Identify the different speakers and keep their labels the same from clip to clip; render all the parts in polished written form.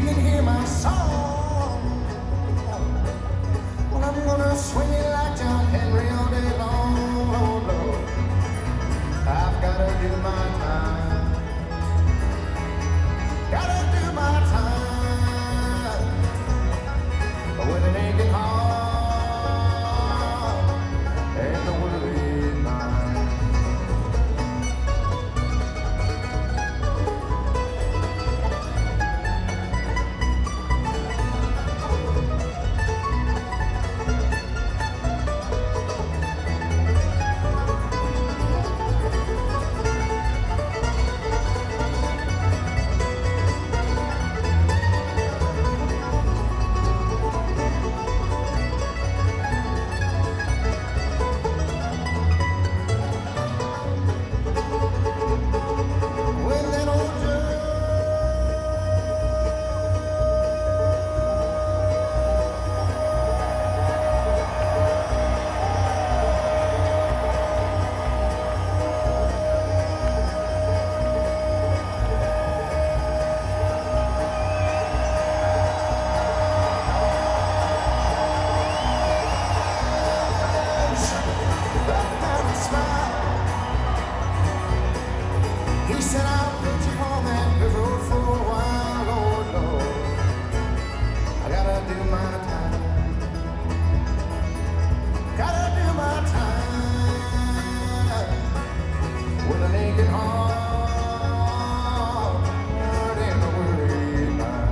Speaker 1: can hear my song. Well, I'm gonna swing it like John Henry all day long. Oh, Lord, I've gotta do my time. Gotta do my time. But when it ain't getting hard and the world ain't mine. He said, I'll put you on that good road for a while, oh Lord. I gotta do my time. Gotta do my time. When it ain't getting hard and the world ain't mine.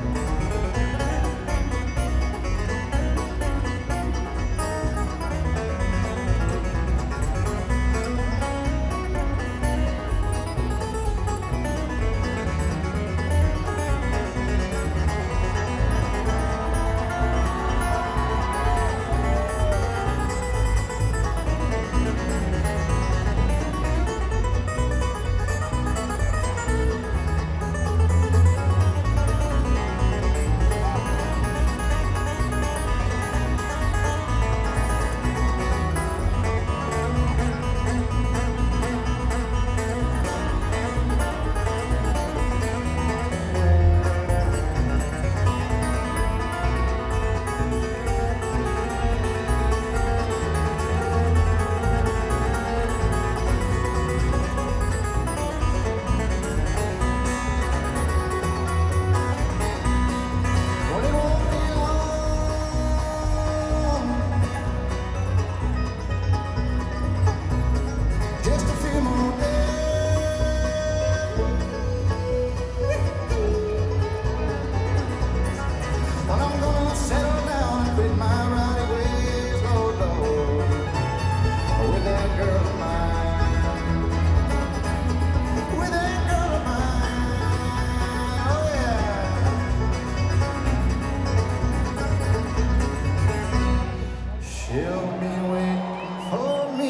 Speaker 1: She'll be waiting for me.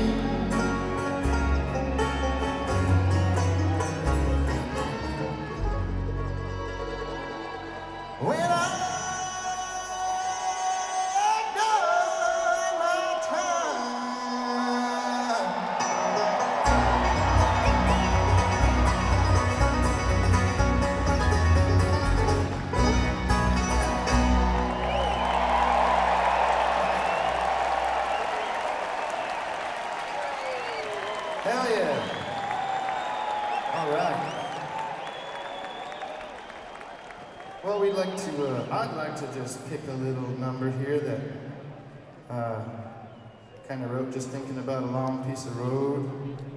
Speaker 1: When I'm done my time. Hell yeah. All right. Well, I'd like to just pick a little number here that kind of wrote just thinking about a long piece of road.